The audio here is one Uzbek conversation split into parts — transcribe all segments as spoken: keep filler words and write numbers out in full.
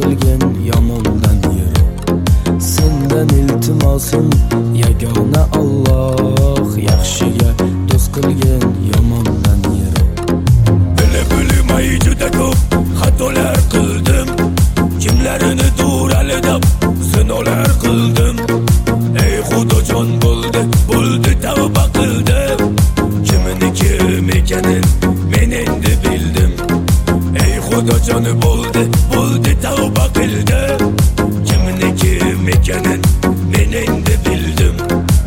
qilgin yomondan yiroq. Sendan iltimosim yagona Alloh, yaxshiga do'st qilgin yomondan yiroq. Bilib bilmay juda ko'p xatolar qildim, kimlarini duralidab zinolar qildim. Ey Xudojon bo'ldi, bo'ldi tavba qildim, kimini kim ekanin men endi bildim. Ey Xudojon bo'ldi, bo'ldi tavba qildim, kimini kim ekanin men endi bildim.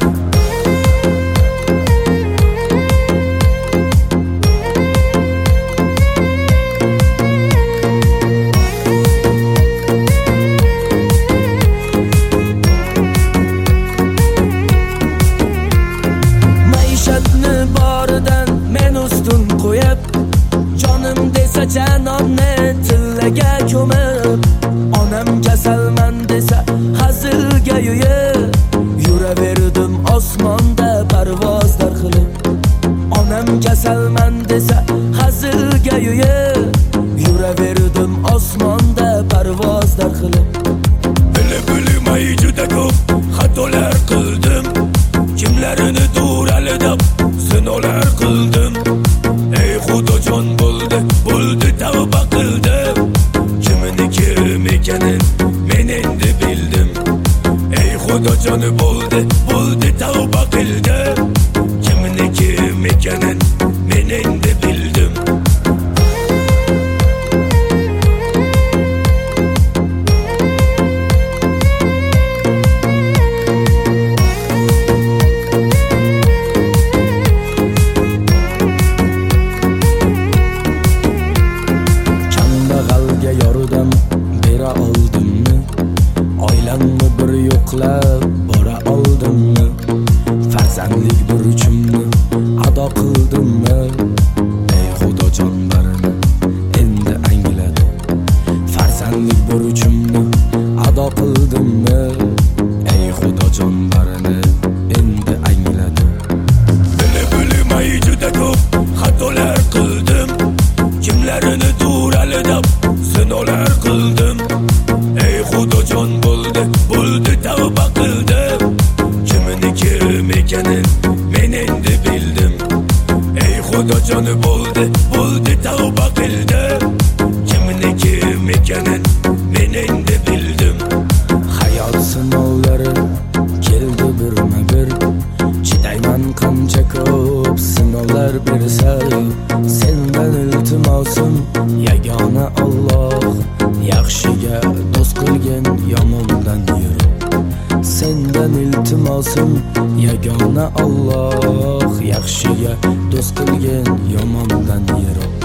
Boridan men ustun qo'yib, jonim desa janomni tillaga ko'mib, onam kasalman desa hazilga yo'yib, yuraverdim osmonda parvozlar qilib. Onam kasalman desa hazilga yo'yib, yuraverdim osmonda parvozlar qilib. Bilib bilmay juda ko'p xatolar qildim, kimlarini duralidab zinolar qildim. Ey Xudojon bo'ldi, bo'ldi tavba qildim, kimini kim ekanin men endi bildim. Ey Xudojon bo'ldi, bo'ldi tavba qildim, kimini kim ekanin men endi bildim. Yordam bera oldimmi? Oilamni bir yo'qlab bora oldimmi? Farzandlik burchimni ado qildimmi? Ey Xudojon barini endi angladim, farzandlik burchimni ado qildimmi? Ey Xudojon barini endi angladim. Bilib bilmay juda ko'p xatolar qildim, kimlarini duralidab zinolar qildim. Ey Xudojon bo'ldi, bo'ldi tavba qildim, kimini kim ekanin men endi bildim. Ey Xudojon bo'ldi, bo'ldi tavba qildim, kimini kim ekanin men endi bildim. Hayot sinovlari keldi birma bir, chidayman qancha ko'p sinovlar bersa. Sendan iltimosim yagona Alloh, yaxshiga do'st qilgin yomondan yiroq. Sendan iltimosim yagona Alloh, yaxshiga do'st qilgin yomondan yiroq.